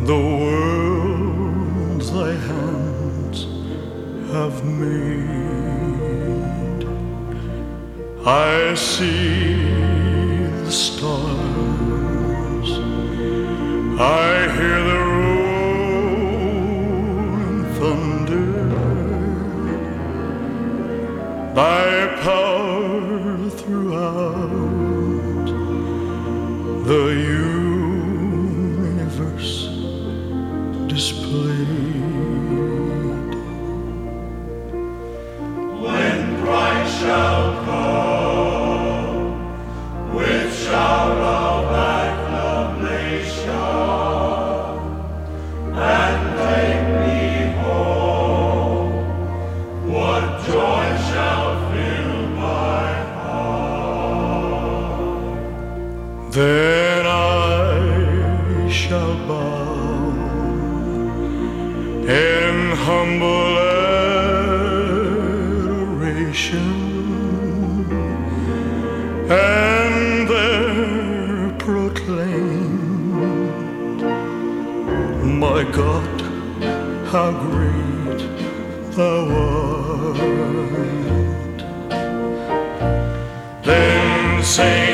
the world thy hands have made. I see the stars, I hear the rolling thunder. Thy power throughout the universe displayed. When Christ shall come with shout of acclamation and take me home, what joy shall fill my heart. Then I shall bow in humble adoration, and there proclaim, my God, how great thou art. Then sing